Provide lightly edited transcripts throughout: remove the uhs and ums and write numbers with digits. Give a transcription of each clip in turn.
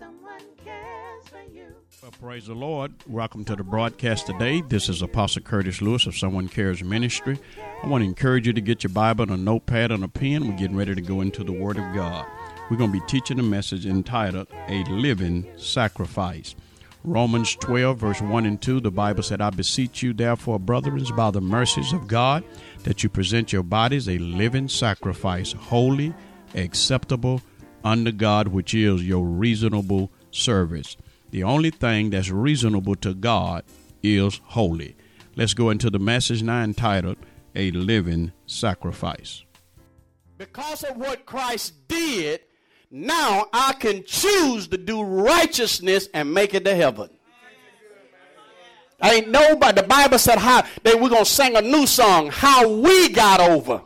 Someone cares for you. Well, praise the Lord. Welcome to the broadcast today. This is Apostle Curtis Lewis of Someone Cares Ministry. I want to encourage you to get your Bible and a notepad and a pen. We're getting ready to go into the Word of God. We're going to be teaching a message entitled, A Living Sacrifice. Romans 12, verse 1 and 2, the Bible said, I beseech you, therefore, brethren, by the mercies of God, that you present your bodies a living sacrifice, holy, acceptable unto God, which is your reasonable service. The only thing that's reasonable to God is holy. Let's go into the message now entitled, A Living Sacrifice. Because of what Christ did, now I can choose to do righteousness and make it to heaven. Ain't nobody, the Bible said we're going to sing a new song, how we got over.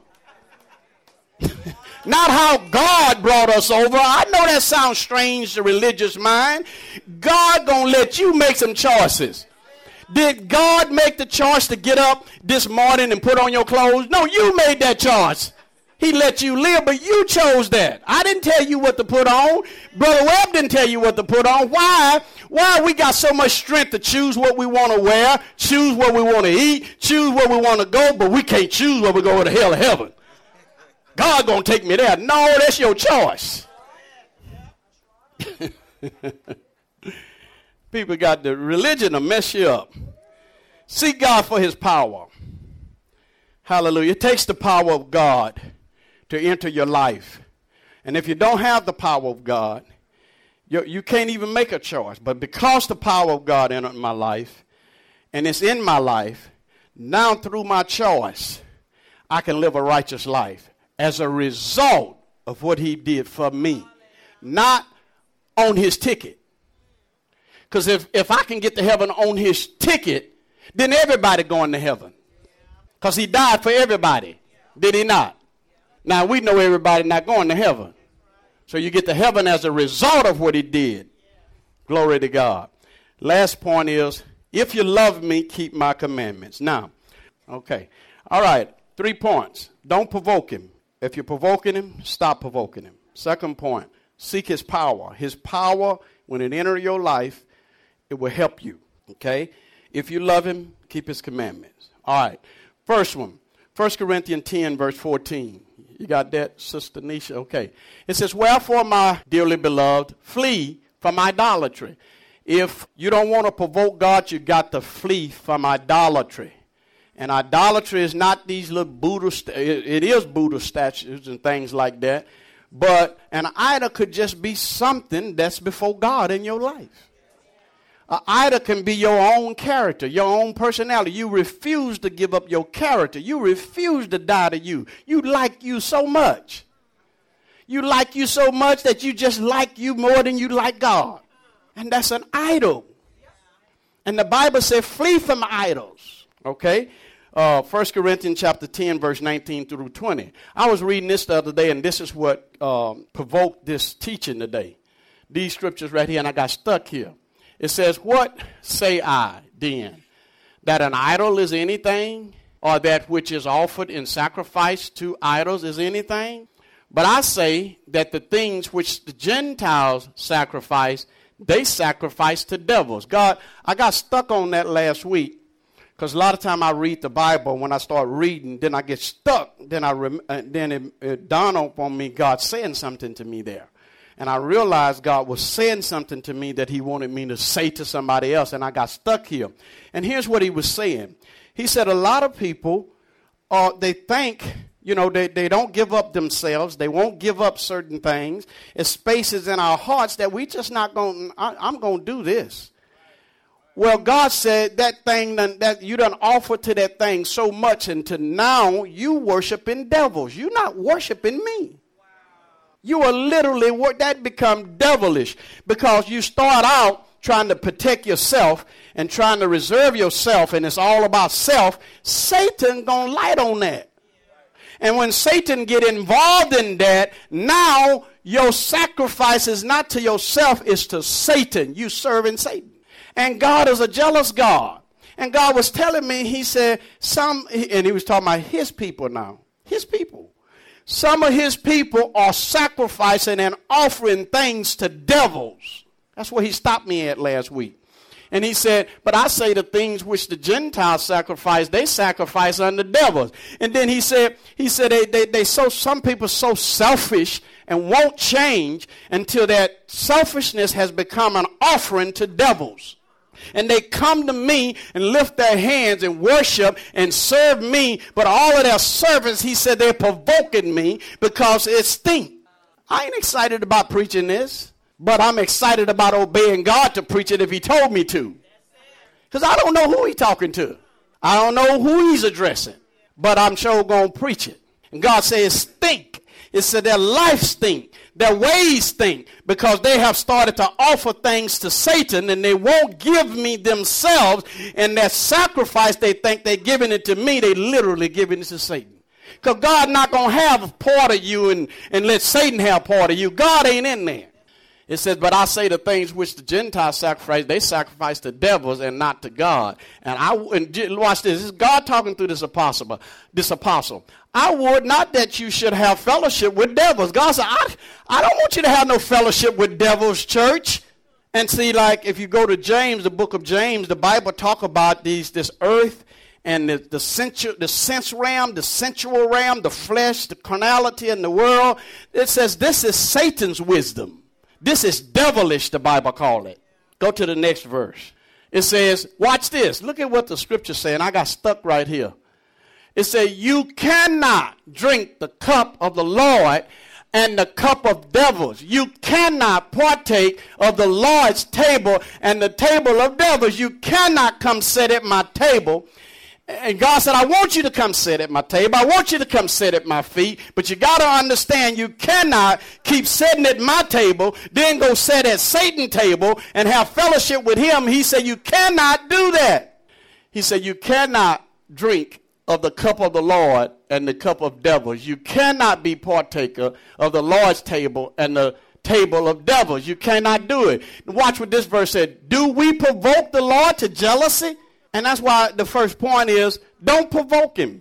Not how God brought us over. I know that sounds strange to religious mind. God gonna let you make some choices. Did God make the choice to get up this morning and put on your clothes? No, you made that choice. He let you live, but you chose that. I didn't tell you what to put on. Brother Webb didn't tell you what to put on. Why? Why we got so much strength to choose what we want to wear, choose what we want to eat, choose where we want to go, but we can't choose where we go to hell or heaven. God gonna take me there. No, that's your choice. People got the religion to mess you up. Seek God for his power. Hallelujah. It takes the power of God to enter your life. And if you don't have the power of God, you can't even make a choice. But because the power of God entered my life, and it's in my life, now through my choice, I can live a righteous life as a result of what he did for me, not on his ticket. Because if I can get to heaven on his ticket, then everybody going to heaven. Because he died for everybody. Did he not? Now we know everybody not going to heaven. So you get to heaven as a result of what he did. Glory to God. Last point is, if you love me, keep my commandments. Now, okay. All right. 3 points. Don't provoke him. If you're provoking him, stop provoking him. Second point, seek his power. His power, when it enters your life, it will help you, okay? If you love him, keep his commandments. All right, first one, 1 Corinthians 10, verse 14. You got that, Sister Nisha? Okay. It says, wherefore, my dearly beloved, flee from idolatry. If you don't want to provoke God, you got to flee from idolatry. And idolatry is not these little Buddha, it is Buddha statues and things like that. But an idol could just be something that's before God in your life. An idol can be your own character, your own personality. You refuse to give up your character. You refuse to die to you. You like you so much. You like you so much that you just like you more than you like God. And that's an idol. And the Bible says flee from idols. Okay? 1 Corinthians chapter 10, verse 19 through 20. I was reading this the other day, and this is what provoked this teaching today. These scriptures right here, and I got stuck here. It says, what say I then? That an idol is anything, or that which is offered in sacrifice to idols is anything? But I say that the things which the Gentiles sacrifice, they sacrifice to devils. God, I got stuck on that last week. Because a lot of time I read the Bible, when I start reading, then I get stuck. Then it dawned on me, God saying something to me there. And I realized God was saying something to me that he wanted me to say to somebody else. And I got stuck here. And here's what he was saying. He said a lot of people, they think, they don't give up themselves. They won't give up certain things. It's spaces in our hearts that we just not going, I'm going to do this. Well, God said that thing that you done offered to that thing so much until now you worshiping devils. You're not worshiping me. You are literally, that become devilish because you start out trying to protect yourself and trying to reserve yourself, and it's all about self. Satan gonna light on that. And when Satan get involved in that, now your sacrifice is not to yourself, it's to Satan. You serving Satan. And God is a jealous God. And God was telling me, he said, and he was talking about his people now. His people. Some of his people are sacrificing and offering things to devils. That's where he stopped me at last week. And he said, but I say the things which the Gentiles sacrifice, they sacrifice unto devils. And then he said some people so selfish and won't change until that selfishness has become an offering to devils. And they come to me and lift their hands and worship and serve me. But all of their service, he said, they're provoking me because it stinks. I ain't excited about preaching this. But I'm excited about obeying God to preach it if he told me to. Because I don't know who he's talking to. I don't know who he's addressing. But I'm sure going to preach it. And God says stink. It said their life stink. Their ways stink. Because they have started to offer things to Satan and they won't give me themselves. And that sacrifice they think they're giving it to me, they literally giving it to Satan. Because God not going to have a part of you and let Satan have part of you. God ain't in there. It says, but I say the things which the Gentiles sacrifice, they sacrifice to devils and not to God. And watch this. This is God talking through this apostle. I would not that you should have fellowship with devils. God said, I don't want you to have no fellowship with devils, church. And see, like if you go to James, the book of James, the Bible talk about this earth and the sense realm, the sensual realm, the flesh, the carnality in the world. It says this is Satan's wisdom. This is devilish, the Bible call it. Go to the next verse. It says, watch this. Look at what the scripture says, and I got stuck right here. It says, you cannot drink the cup of the Lord and the cup of devils. You cannot partake of the Lord's table and the table of devils. You cannot come sit at my table. And God said, I want you to come sit at my table. I want you to come sit at my feet. But you got to understand, you cannot keep sitting at my table, then go sit at Satan's table and have fellowship with him. He said, you cannot do that. He said, you cannot drink of the cup of the Lord and the cup of devils. You cannot be partaker of the Lord's table and the table of devils. You cannot do it. Watch what this verse said. Do we provoke the Lord to jealousy? And that's why the first point is, don't provoke him.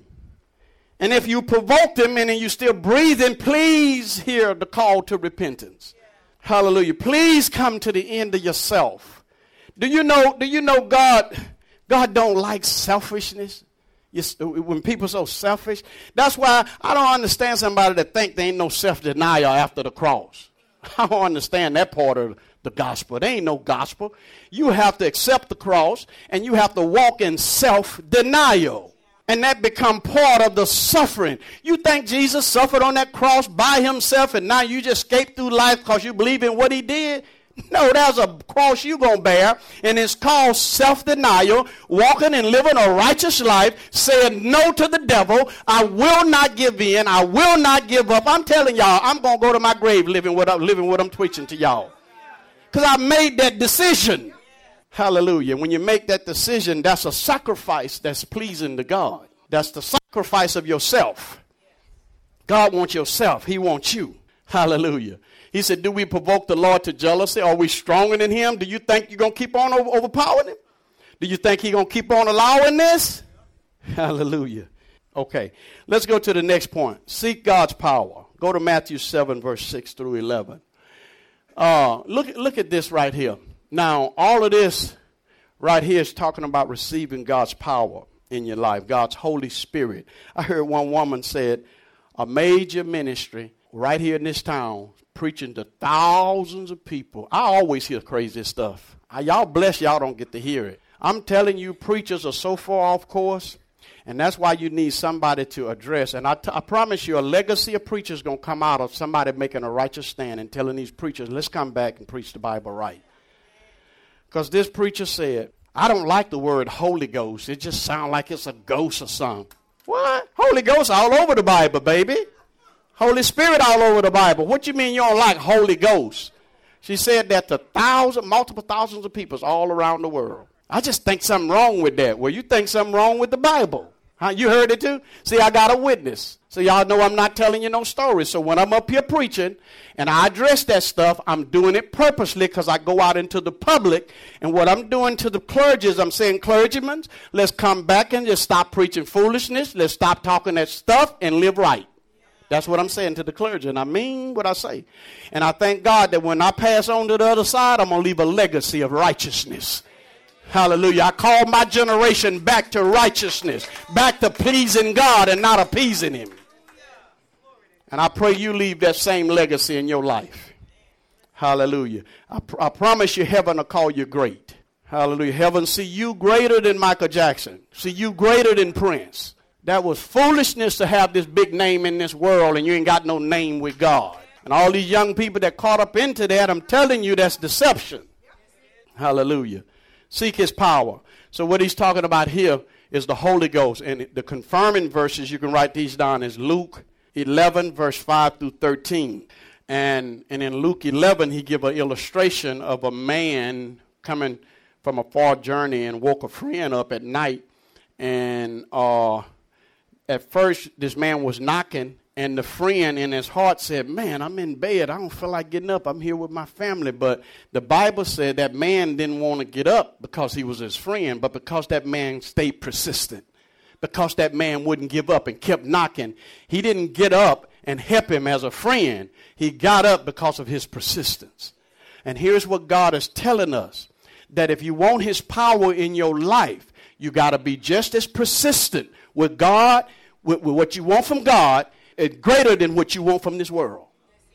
And if you provoked him and then you still breathing, please hear the call to repentance. Hallelujah. Please come to the end of yourself. Do you know God don't like selfishness? When people are so selfish. That's why I don't understand somebody that think there ain't no self-denial after the cross. I don't understand that part of the gospel. There ain't no gospel. You have to accept the cross and you have to walk in self-denial. And that become part of the suffering. You think Jesus suffered on that cross by himself and now you just escape through life because you believe in what he did? No, there's a cross you're going to bear, and it's called self-denial, walking and living a righteous life, saying no to the devil. I will not give in. I will not give up. I'm telling y'all, I'm going to go to my grave living what I'm preaching to y'all. Because I made that decision. Hallelujah. When you make that decision, that's a sacrifice that's pleasing to God. That's the sacrifice of yourself. God wants yourself. He wants you. Hallelujah. He said, do we provoke the Lord to jealousy? Are we stronger than him? Do you think you're going to keep on overpowering him? Do you think he's going to keep on allowing this? Hallelujah. Okay, let's go to the next point. Seek God's power. Go to Matthew 7, verse 6 through 11. Look at this right here. Now, all of this right here is talking about receiving God's power in your life, God's Holy Spirit. I heard one woman said a major ministry right here in this town preaching to thousands of people. I always hear crazy stuff. Y'all bless y'all don't get to hear it. I'm telling you, preachers are so far off course, and that's why you need somebody to address. And I promise you, a legacy of preachers is going to come out of somebody making a righteous stand and telling these preachers, let's come back and preach the Bible right. Because this preacher said, I don't like the word Holy Ghost. It just sounds like it's a ghost or something. What? Holy Ghost all over the Bible, baby. Holy Spirit all over the Bible. What you mean you don't like Holy Ghost? She said that to multiple thousands of people all around the world. I just think something wrong with that. Well, you think something wrong with the Bible. Huh? You heard it too? See, I got a witness. So y'all know I'm not telling you no stories. So when I'm up here preaching and I address that stuff, I'm doing it purposely because I go out into the public. And what I'm doing to the clergy is I'm saying, clergymen, let's come back and just stop preaching foolishness. Let's stop talking that stuff and live right. That's what I'm saying to the clergy, and I mean what I say. And I thank God that when I pass on to the other side, I'm going to leave a legacy of righteousness. Hallelujah. I call my generation back to righteousness, back to pleasing God and not appeasing him. And I pray you leave that same legacy in your life. Hallelujah. I promise you heaven will call you great. Hallelujah. Heaven see you greater than Michael Jackson. See you greater than Prince. That was foolishness to have this big name in this world and you ain't got no name with God. And all these young people that caught up into that, I'm telling you, that's deception. Hallelujah. Seek his power. So what he's talking about here is the Holy Ghost. And the confirming verses, you can write these down, is Luke 11, verse 5 through 13. And in Luke 11, he give an illustration of a man coming from a far journey and woke a friend up at night. And at first, this man was knocking, and the friend in his heart said, man, I'm in bed. I don't feel like getting up. I'm here with my family. But the Bible said that man didn't want to get up because he was his friend, but because that man stayed persistent, because that man wouldn't give up and kept knocking. He didn't get up and help him as a friend. He got up because of his persistence. And here's what God is telling us, that if you want his power in your life, you got to be just as persistent with God, with what you want from God, is greater than what you want from this world.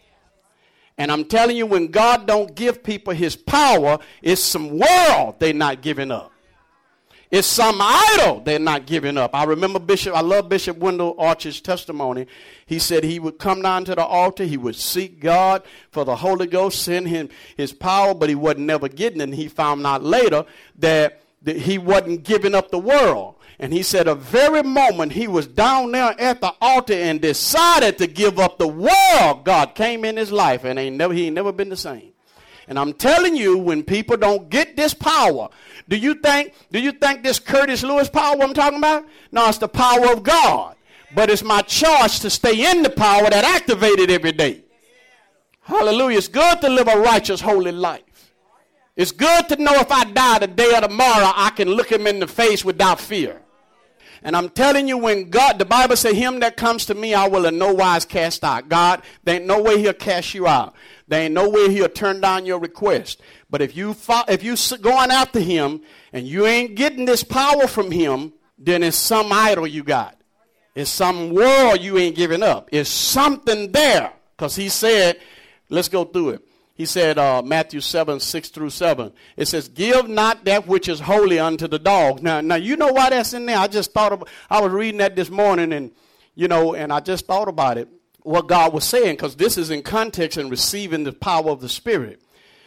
And I'm telling you, when God don't give people his power, it's some world they're not giving up. It's some idol they're not giving up. I remember I love Bishop Wendell Archer's testimony. He said he would come down to the altar. He would seek God for the Holy Ghost, send him his power, but he wasn't never getting it. And he found out later that he wasn't giving up the world. And he said the very moment he was down there at the altar and decided to give up the world, God came in his life, and he ain't never been the same. And I'm telling you, when people don't get this power, do you think this Curtis Lewis power I'm talking about? No, it's the power of God. But it's my charge to stay in the power that activated every day. Hallelujah. It's good to live a righteous, holy life. It's good to know if I die today or tomorrow, I can look him in the face without fear. And I'm telling you, when God, the Bible says, him that comes to me, I will in no wise cast out. God, there ain't no way he'll cast you out. There ain't no way he'll turn down your request. But if you going after him and you ain't getting this power from him, then it's some idol you got. It's some world you ain't giving up. It's something there. Because he said, let's go through it. He said, Matthew 7, 6 through 7. It says, give not that which is holy unto the dogs. Now, you know why that's in there? I was reading that this morning and I just thought about it, what God was saying, because this is in context and receiving the power of the Spirit.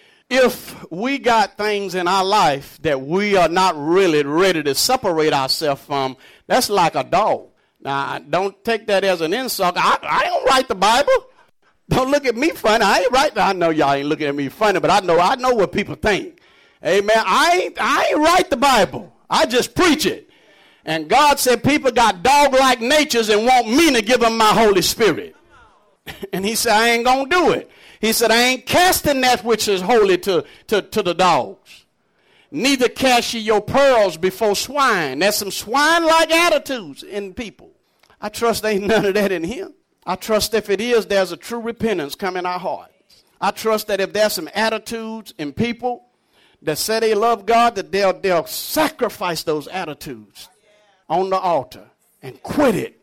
If we got things in our life that we are not really ready to separate ourselves from, that's like a dog. Now, don't take that as an insult. I don't write the Bible. Don't look at me funny. I ain't right. I know y'all ain't looking at me funny, but I know what people think. Amen. I ain't write the Bible. I just preach it. And God said people got dog-like natures and want me to give them my Holy Spirit. And he said, I ain't going to do it. He said, I ain't casting that which is holy to the dogs. Neither cast ye your pearls before swine. There's some swine-like attitudes in people. I trust there ain't none of that in here. I trust if it is, there's a true repentance come in our hearts. I trust that if there's some attitudes in people that say they love God, that they'll sacrifice those attitudes on the altar and quit it.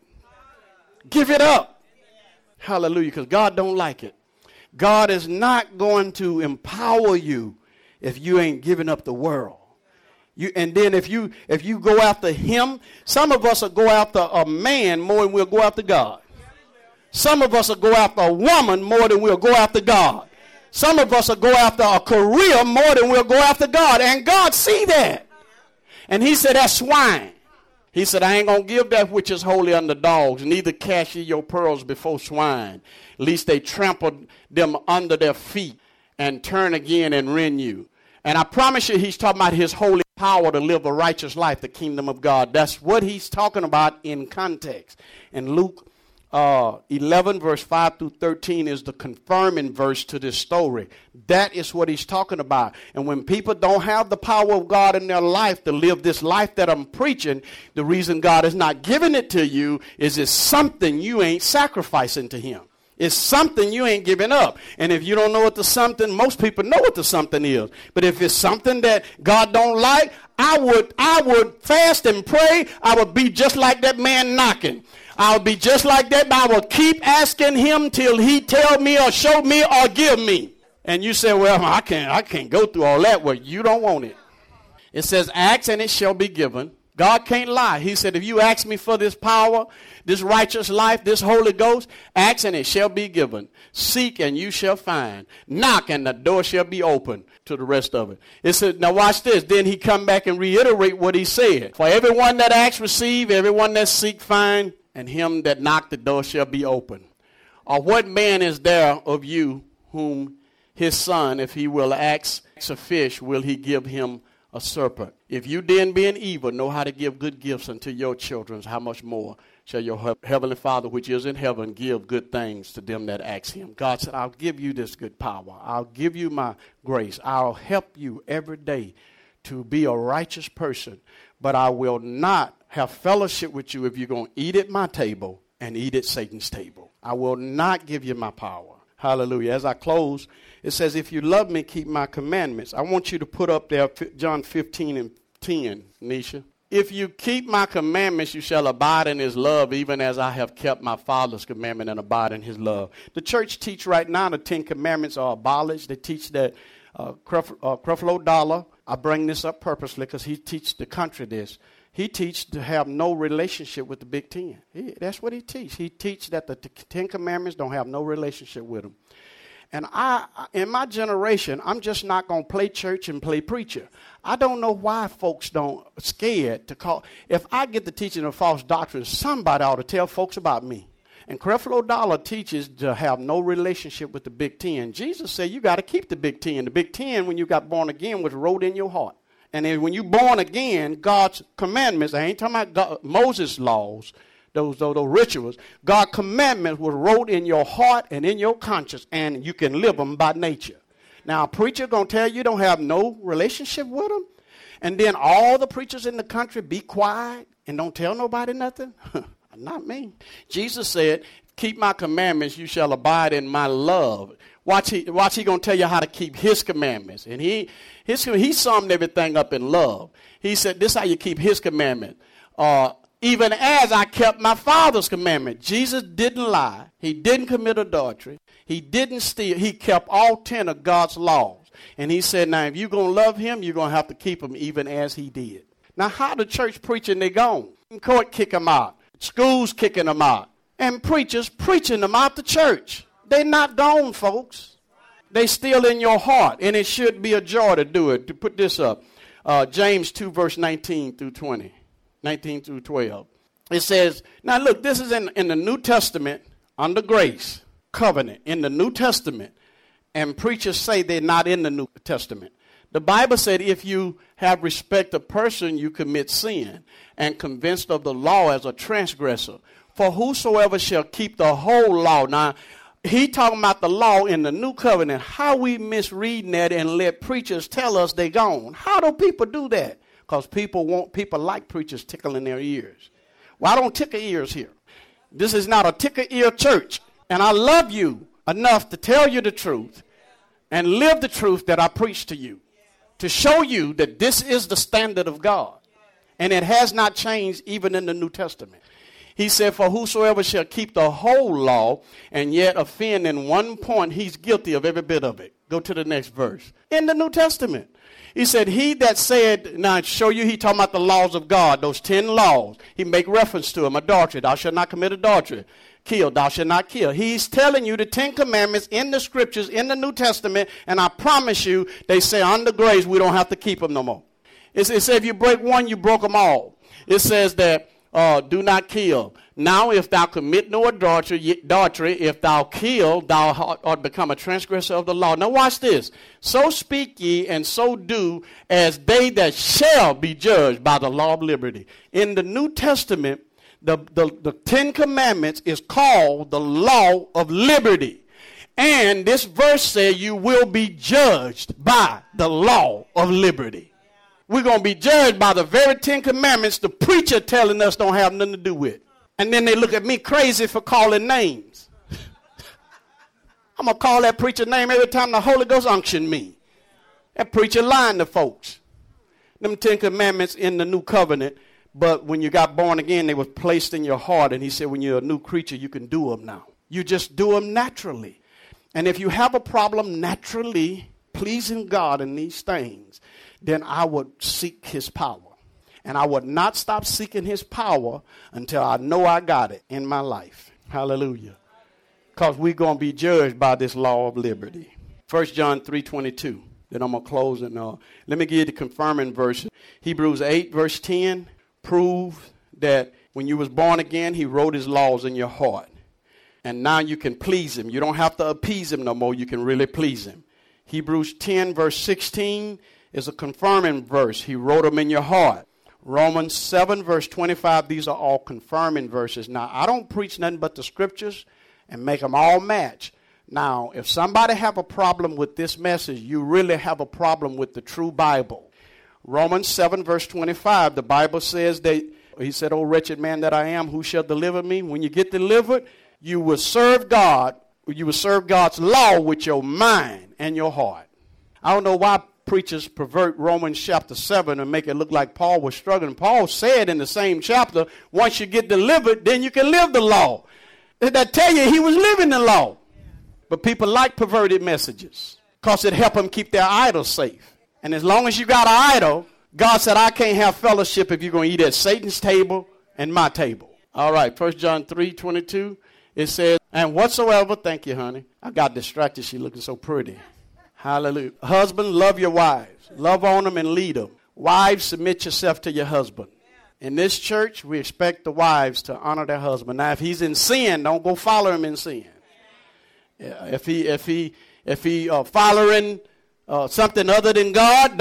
Give it up. Hallelujah, because God don't like it. God is not going to empower you if you ain't giving up the world. And then if you go after him, some of us will go after a man more than we'll go after God. Some of us will go after a woman more than we'll go after God. Some of us will go after a career more than we'll go after God. And God see that. And he said, that's swine. He said, I ain't going to give that which is holy unto dogs, neither cast ye your pearls before swine, lest they trample them under their feet and turn again and rend you. And I promise you, he's talking about his holy power to live a righteous life, the kingdom of God. That's what he's talking about in context. In Luke 11, verse 5 through 13 is the confirming verse to this story. That is what he's talking about. And when people don't have the power of God in their life to live this life that I'm preaching, the reason God is not giving it to you is it's something you ain't sacrificing to him. It's something you ain't giving up. And if you don't know what the something, most people know what the something is. But if it's something that God don't like, I would fast and pray. I would be just like that man knocking. I would be just like that, but I will keep asking him till he tell me or show me or give me. And you say, well, I can't go through all that. Well, you don't want it. It says, ask and it shall be given. God can't lie. He said, if you ask me for this power, this righteous life, this Holy Ghost, ask and it shall be given. Seek and you shall find. Knock and the door shall be open. To the rest of it. It said, now watch this. Then he come back and reiterate what he said. For everyone that asks, receive. Everyone that seek, find. And him that knock, the door shall be open. Or what man is there of you whom his son, if he will ask a fish, will he give him a serpent? If you then being evil know how to give good gifts unto your children, how much more shall your heavenly Father which is in heaven give good things to them that ask him? God said, I'll give you this good power. I'll give you my grace. I'll help you every day to be a righteous person. But I will not have fellowship with you if you're going to eat at my table and eat at Satan's table. I will not give you my power. Hallelujah. As I close, it says, if you love me, keep my commandments. I want you to put up there John 15 and 10, Nisha. If you keep my commandments, you shall abide in his love, even as I have kept my Father's commandment and abide in his love. The church teach right now the 10 commandments are abolished. They teach that Creflo Dollar, I bring this up purposely because he teaches the country this. He teaches to have no relationship with the Big Ten. That's what he teaches. He teaches that the 10 commandments don't have no relationship with them. And in my generation, I'm just not going to play church and play preacher. I don't know why folks don't scared to call. If I get the teaching of false doctrine, somebody ought to tell folks about me. And Creflo Dollar teaches to have no relationship with the Big Ten. Jesus said you got to keep the Big Ten. The Big Ten, when you got born again, was wrote in your heart. And then when you born again, God's commandments, I ain't talking about God, Moses' laws, those rituals. God's commandments were wrote in your heart and in your conscience, and you can live them by nature. Now, a preacher going to tell you don't have no relationship with them, and then all the preachers in the country be quiet and don't tell nobody nothing? Not me. Jesus said, keep my commandments, you shall abide in my love. Watch he going to tell you how to keep his commandments. And he summed everything up in love. He said, this is how you keep his commandment. Even as I kept my Father's commandment. Jesus didn't lie. He didn't commit adultery. He didn't steal. He kept all 10 of God's laws. And he said, now, if you're going to love him, you're going to have to keep him even as he did. Now, how the church preaching they gone? Court kick them out. Schools kicking them out. And preachers preaching them out the church. They're not gone, folks. They still in your heart. And it should be a joy to do it. To put this up. James 2, verse 19 through 20. 19 through 12. It says, now look, this is in the New Testament under grace, covenant, in the New Testament. And preachers say they're not in the New Testament. The Bible said if you have respect of person, you commit sin, and convinced of the law as a transgressor. For whosoever shall keep the whole law. Now, he talking about the law in the new covenant. How we misreading that and let preachers tell us they gone. How do people do that? Because people like preachers tickling their ears. Well, I don't tickle ears here. This is not a tickle ear church. And I love you enough to tell you the truth and live the truth that I preach to you. To show you that this is the standard of God. And it has not changed even in the New Testament. He said, for whosoever shall keep the whole law and yet offend in one point, he's guilty of every bit of it. Go to the next verse. In the New Testament. He said, he that said, now show you he talking about the laws of God, those 10 laws. He make reference to them. Adultery, thou shalt not commit adultery. Kill, thou shalt not kill. He's telling you the 10 commandments in the scriptures, in the New Testament, and I promise you, they say under grace, we don't have to keep them no more. It says if you break one, you broke them all. It says that do not kill. Now if thou commit no adultery, if thou kill, thou art become a transgressor of the law. Now watch this. So speak ye and so do as they that shall be judged by the law of liberty. In the New Testament, the Ten Commandments is called the law of liberty. And this verse says you will be judged by the law of liberty. We're going to be judged by the very Ten Commandments the preacher telling us don't have nothing to do with. And then they look at me crazy for calling names. I'm going to call that preacher name every time the Holy Ghost unction me. That preacher lying to folks. Them 10 Commandments in the new covenant, but when you got born again, they was placed in your heart. And he said, when you're a new creature, you can do them now. You just do them naturally. And if you have a problem naturally pleasing God in these things, then I would seek his power. And I would not stop seeking his power until I know I got it in my life. Hallelujah. Because we're going to be judged by this law of liberty. 1 John 3:22. Then I'm going to close and let me give you the confirming verse. Hebrews 8 verse 10 proves that when you was born again, he wrote his laws in your heart. And now you can please him. You don't have to appease him no more. You can really please him. Hebrews 10 verse 16 is a confirming verse. He wrote them in your heart. Romans 7 verse 25, these are all confirming verses. Now, I don't preach nothing but the scriptures and make them all match. Now, if somebody have a problem with this message, you really have a problem with the true Bible. Romans 7 verse 25, the Bible says that, he said, "O wretched man that I am, who shall deliver me?" When you get delivered, you will serve God. You will serve God's law with your mind and your heart. I don't know why preachers pervert Romans chapter 7 and make it look like Paul was struggling. Paul said in the same chapter, once you get delivered, then you can live the law. That tell you he was living the law. But people like perverted messages because it help them keep their idols safe. And as long as you got an idol, God said, I can't have fellowship if you're going to eat at Satan's table and my table. All right, 1 John 3:22, it says, and whatsoever, thank you, honey. I got distracted. She looking so pretty. Hallelujah. Husband, love your wives. Love on them and lead them. Wives, submit yourself to your husband. In this church, we expect the wives to honor their husband. Now, if he's in sin, don't go follow him in sin. If he following something other than God,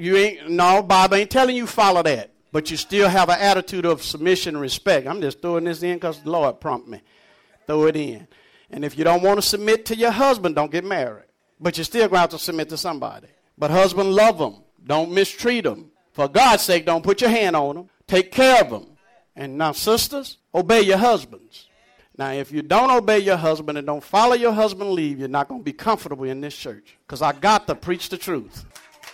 Bob ain't telling you follow that. But you still have an attitude of submission and respect. I'm just throwing this in because the Lord prompted me. Throw it in. And if you don't want to submit to your husband, don't get married. But you're still going to have to submit to somebody. But husband, love them. Don't mistreat them. For God's sake, don't put your hand on them. Take care of them. And now, sisters, obey your husbands. Now, if you don't obey your husband and don't follow your husband lead, you're not going to be comfortable in this church. Because I got to preach the truth.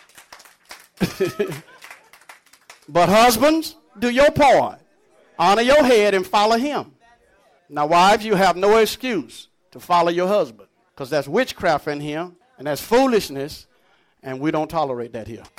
But husbands, do your part. Honor your head and follow him. Now, wives, you have no excuse to follow your husband. Because that's witchcraft in here. And that's foolishness. And we don't tolerate that here.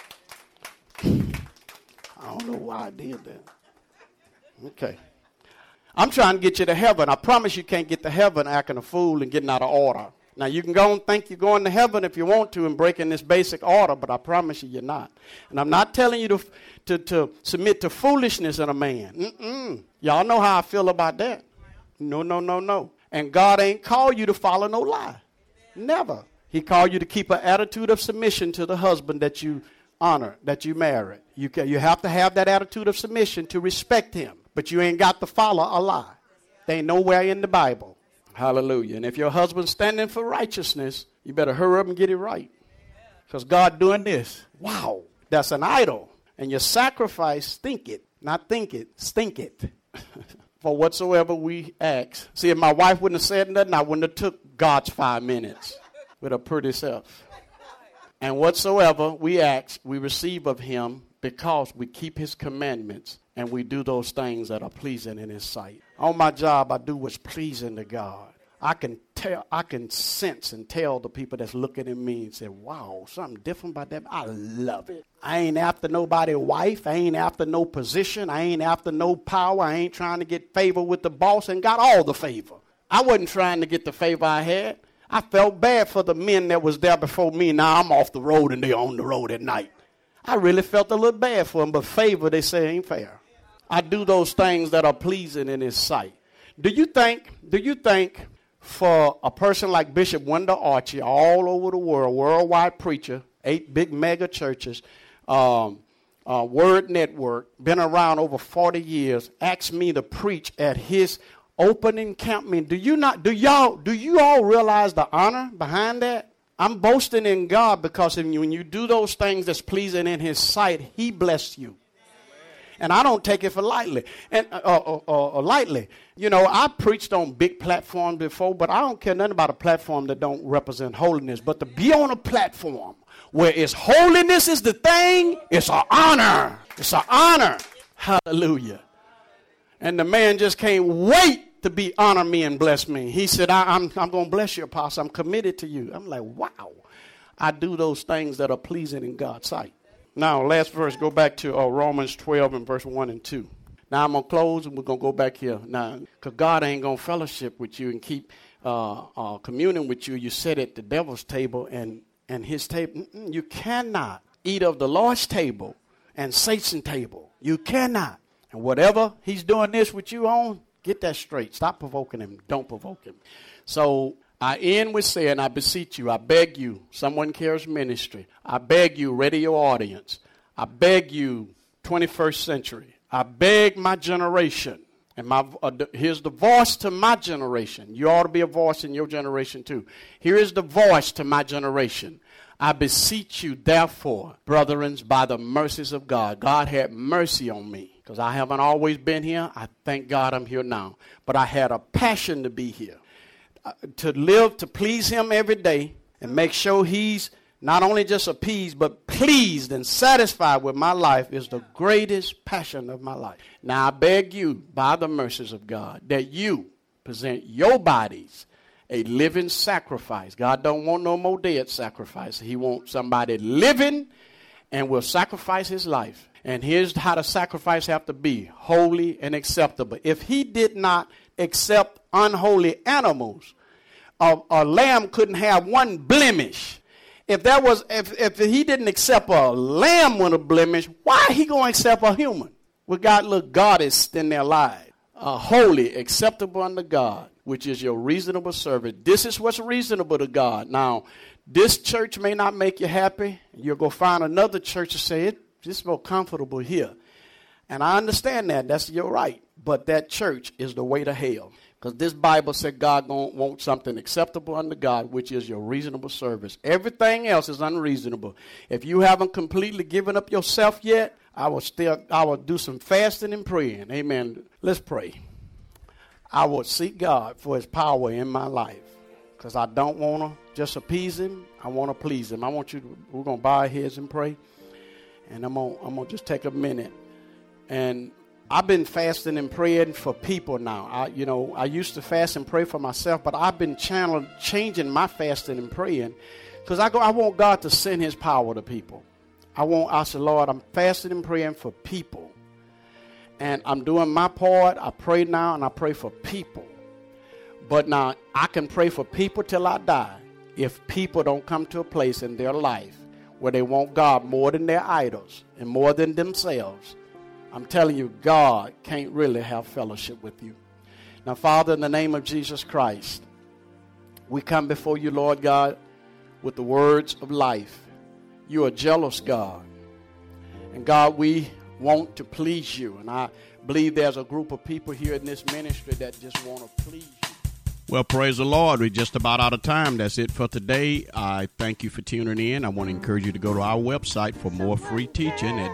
I don't know why I did that. Okay. I'm trying to get you to heaven. I promise you can't get to heaven acting a fool and getting out of order. Now, you can go and think you're going to heaven if you want to and breaking this basic order, but I promise you you're not. And I'm not telling you to submit to foolishness in a man. Y'all know how I feel about that. No. And God ain't called you to follow no lie. Never. He called you to keep an attitude of submission to the husband that you honor, that you marry. You have to have that attitude of submission to respect him. But you ain't got to follow a lie. They ain't nowhere in the Bible. Hallelujah. And if your husband's standing for righteousness, you better hurry up and get it right. Because God doing this. Wow. That's an idol. And your sacrifice, stink it. Not think it. Stink it. For whatsoever we ask. See, if my wife wouldn't have said nothing, I wouldn't have took God's 5 minutes with her pretty self. And whatsoever we ask, we receive of him because we keep his commandments and we do those things that are pleasing in his sight. On my job, I do what's pleasing to God. I can sense and tell the people that's looking at me and say, wow, something different about that. I love it. I ain't after nobody's wife. I ain't after no position. I ain't after no power. I ain't trying to get favor with the boss and got all the favor. I wasn't trying to get the favor I had. I felt bad for the men that was there before me. Now I'm off the road and they're on the road at night. I really felt a little bad for them, but favor, they say, ain't fair. I do those things that are pleasing in his sight. Do you think for a person like Bishop Wendell Archie, all over the world, worldwide preacher, 8 big mega churches, Word Network, been around over 40 years, asked me to preach at his opening camp meeting. Do you all realize the honor behind that? I'm boasting in God because when you do those things that's pleasing in his sight, he bless you. And I don't take it for lightly. And lightly. You know, I preached on big platforms before, but I don't care nothing about a platform that don't represent holiness. But to be on a platform where it's holiness is the thing, it's an honor. It's an honor. Hallelujah. And the man just can't wait to honor me and bless me. He said, I'm going to bless you, Apostle. I'm committed to you. I'm like, wow. I do those things that are pleasing in God's sight. Now, last verse, go back to Romans 12 and verse 1 and 2. Now, I'm going to close and we're going to go back here. Now, because God ain't going to fellowship with you and keep communing with you. You sit at the devil's table and his table. You cannot eat of the Lord's table and Satan's table. You cannot. And whatever he's doing this with you on, get that straight. Stop provoking him. Don't provoke him. So I end with saying, I beseech you, I beg you, Someone Cares Ministry. I beg you, radio audience. I beg you, 21st century. I beg my generation. And here's the voice to my generation. You ought to be a voice in your generation too. Here is the voice to my generation. I beseech you, therefore, brethren, by the mercies of God. God had mercy on me because I haven't always been here. I thank God I'm here now. But I had a passion to be here, to live, to please him every day and make sure he's not only just appeased, but pleased and satisfied with my life is the greatest passion of my life. Now, I beg you, by the mercies of God, that you present your bodies a living sacrifice. God don't want no more dead sacrifice. He wants somebody living and will sacrifice his life. And here's how the sacrifice have to be: holy and acceptable. If he did not accept unholy animals, a lamb couldn't have one blemish. If he didn't accept a lamb with a blemish, why he going to accept a human? Well, God, look, God is in their lives. Holy, acceptable unto God, which is your reasonable service. This is what's reasonable to God. Now, this church may not make you happy. You'll go find another church to say, it's more comfortable here. And I understand that. That's your right. But that church is the way to hell. Because this Bible said God wants something acceptable unto God, which is your reasonable service. Everything else is unreasonable. If you haven't completely given up yourself yet, I will do some fasting and praying. Amen. Let's pray. I will seek God for his power in my life. Because I don't want to just appease him. I want to please him. We're going to bow our heads and pray. And I'm going to just take a minute. And I've been fasting and praying for people now. I used to fast and pray for myself, but I've been changing my fasting and praying because I want God to send his power to people. I said, Lord, I'm fasting and praying for people. And I'm doing my part. I pray now and I pray for people. But now I can pray for people till I die if people don't come to a place in their life where they want God more than their idols and more than themselves. I'm telling you, God can't really have fellowship with you. Now, Father, in the name of Jesus Christ, we come before you, Lord God, with the words of life. You are a jealous God. And God, we want to please you. And I believe there's a group of people here in this ministry that just want to please you. Well, praise the Lord. We're just about out of time. That's it for today. I thank you for tuning in. I want to encourage you to go to our website for more free teaching at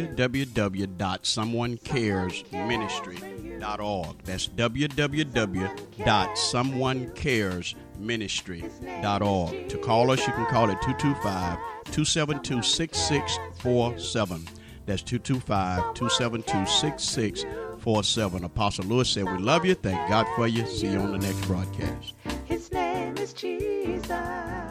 www.someonecaresministry.org. That's www.someonecaresministry.org. To call us, you can call it 225-272-6647. That's 225-272-6647. Apostle Lewis said, we love you. Thank God for you. See you on the next broadcast. His name is Jesus.